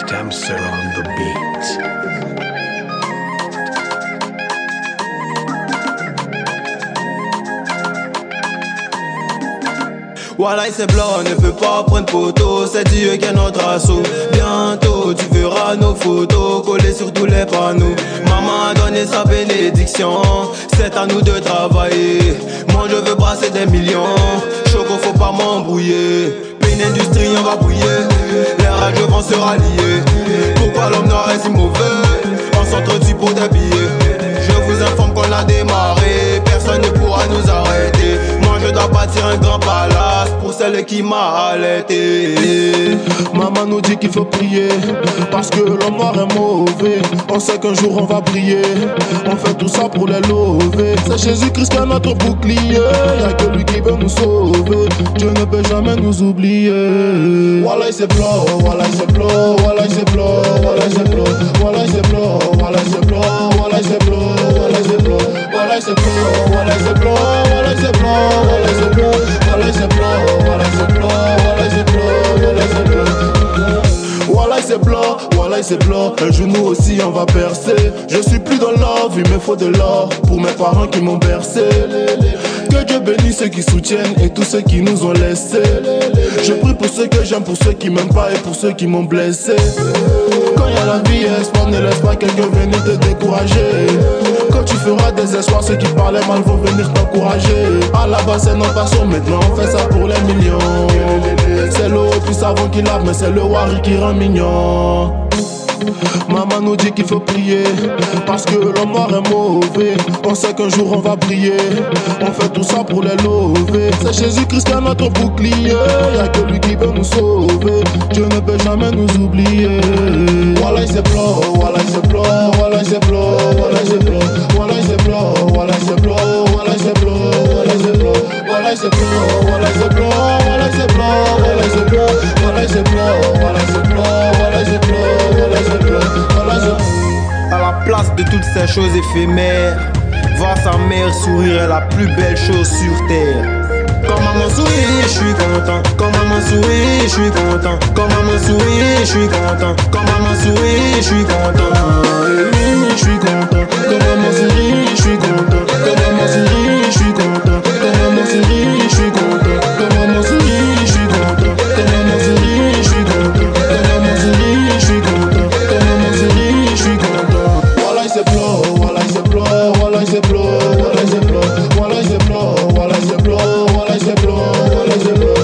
Damser on the beat. Voilà, c'est blanc, ne peut pas prendre photo, c'est Dieu qui est notre assaut. Bientôt tu verras nos photos collées sur tous les panneaux. Maman a donné sa bénédiction, c'est à nous de travailler. Moi je veux brasser des millions, Choco faut pas m'embrouiller. Une industrie on va brouiller, les radios vont se rallier. Pourquoi l'homme noir est si mauvais? On s'entretue pour des billets. Je vous informe qu'on a démarré, personne ne pourra nous arrêter. Moi je dois bâtir un grand palace pour celle qui m'a allaité. Maman nous dit qu'il faut prier, parce que l'homme noir est mauvais. On sait qu'un jour on va briller, on fait tout ça pour les lever. C'est Jésus-Christ qui est notre bouclier, y'a que lui qui veut nous sauver. Dieu ne peut jamais nous oublier. Voilà c'est blanc, voilà c'est blanc, voilà c'est blanc, voilà c'est blanc, voilà c'est blanc, voilà c'est blanc, voilà c'est blanc, voilà c'est blanc, voilà c'est blanc, voilà c'est blanc, voilà c'est blanc, voilà c'est blanc, voilà c'est blanc, voilà c'est blanc, voilà c'est blanc, voilà c'est blanc. Voilà c'est blanc, voilà c'est blanc. Un jour nous aussi on va percer. Je suis plus dans l'or, il me faut de l'or pour mes parents qui m'ont bercé. Que Dieu bénisse ceux qui soutiennent et tous ceux qui nous ont laissés. Je prie pour ceux que j'aime, pour ceux qui m'aiment pas et pour ceux qui m'ont blessé. Quand y'a la vie et espoir, ne laisse pas quelqu'un venir te décourager. Quand tu feras des espoirs, ceux qui parlaient mal vont venir t'encourager. À la base c'est notre passion, maintenant on fait ça pour les millions. C'est l'eau et puis savon qui lave, mais c'est le wari qui rend mignon. Maman nous dit qu'il faut prier, parce que l'homme noir est mauvais. On sait qu'un jour on va briller, on fait tout ça pour les lever. C'est Jésus-Christ qui est notre bouclier, y'a que lui qui veut nous sauver. Dieu ne peut jamais nous oublier. Voilà c'est blanc, voilà c'est blanc, voilà c'est blanc, voilà c'est blanc, voilà c'est blanc, voilà c'est blanc, voilà c'est blanc, voilà c'est blanc, voilà c'est blanc, voilà c'est blanc, voilà c'est blanc, voilà c'est blanc, voilà c'est blanc, voilà c'est blanc, voilà c'est blanc, voilà c'est blanc. À la place de toutes ces choses éphémères, voir sa mère sourire est la plus belle chose sur terre. Quand maman sourit, je suis content. Quand maman sourit, je suis content. Quand maman sourit, je suis content. Quand maman sourit, je suis content. Je suis content. Quand maman sourit, je suis content. Quand maman sourit, je suis content. Quand maman sourit, je suis content. Quand maman sourit, je suis content. Quand maman sourit, je suis content. Quand maman sourit, je suis content. Quand maman sourit, je suis content. Voilà c'est blanc, voilà c'est blanc, voilà c'est blanc, voilà c'est blanc, voilà c'est blanc, voilà c'est blanc, voilà c'est blanc, voilà c'est blanc.